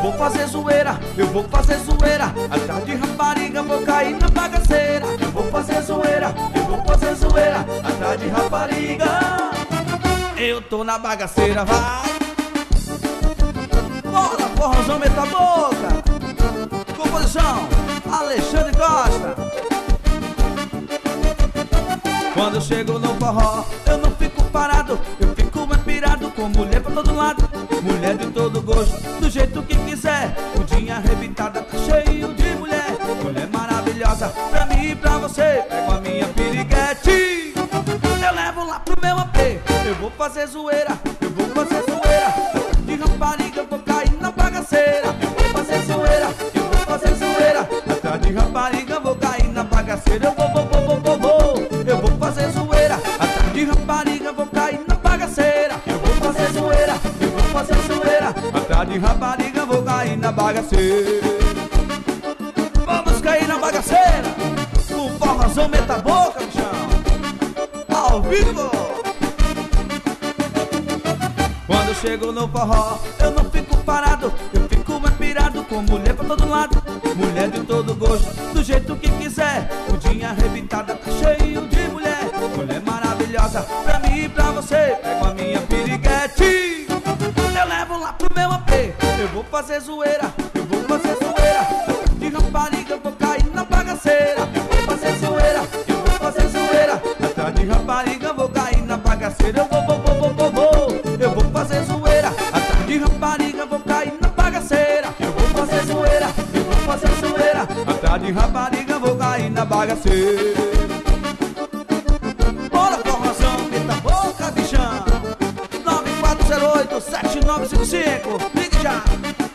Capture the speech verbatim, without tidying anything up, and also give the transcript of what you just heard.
vou fazer zoeira, eu vou fazer zoeira. Atrás de rapariga vou cair na bagaceira. Eu vou fazer zoeira, eu vou fazer zoeira. Atrás de rapariga eu tô na bagaceira, vai. Bora, forrozão, meta a boca. Composição, Alexandre Costa. Quando eu chego no forró, eu não fico parado, eu fico pirado com mulher pra todo lado. Mulher de todo gosto, do jeito que quiser. Pudinha arrebitada, tá cheio de mulher. Mulher maravilhosa, pra mim e pra você. Pego a minha piriguete, eu levo lá pro meu A P. Eu vou fazer zoeira, eu vou fazer zoeira. De rapariga eu vou cair na bagaceira. Eu vou fazer zoeira, eu vou fazer zoeira. Atrás de rapariga eu vou cair na bagaceira. Eu vou, vou, vou, vou, vou, vou. Eu vou fazer zoeira. Atrás de rapariga eu vou cair na bagaceira. Eu vou fazer zoeira, eu vou fazer zoeira. Atrás de rapariga eu vou cair na bagaceira. Vamos cair na bagaceira. Com forrozão, meta a boca, bichão. Ao vivo. Quando eu chego no forró, eu não fico parado, eu fico pirado com mulher pra todo lado. Mulher de todo gosto, do jeito que quiser. Pudinha arrebitada, tá cheio de mulher. Mulher maravilhosa, pra mim e pra você. Pego a minha piriguete, eu levo lá pro meu A P. Eu vou fazer zoeira, eu vou fazer zoeira. De rapariga eu vou cair na bagaceira. Eu vou fazer zoeira, eu vou fazer zoeira. Atrás de rapariga eu vou cair na bagaceira. Eu vou, vou, vou, vou, vou, vou. Eu vou fazer zoeira. Atrás de rapariga eu vou cair na bagaceira. Eu vou fazer zoeira, eu vou fazer zoeira. Atrás de rapariga eu vou cair na bagaceira. Bora, forrozão, meta a boca, bichão. Nove quatro zero oito sete nove cinco cinco. Ligue já.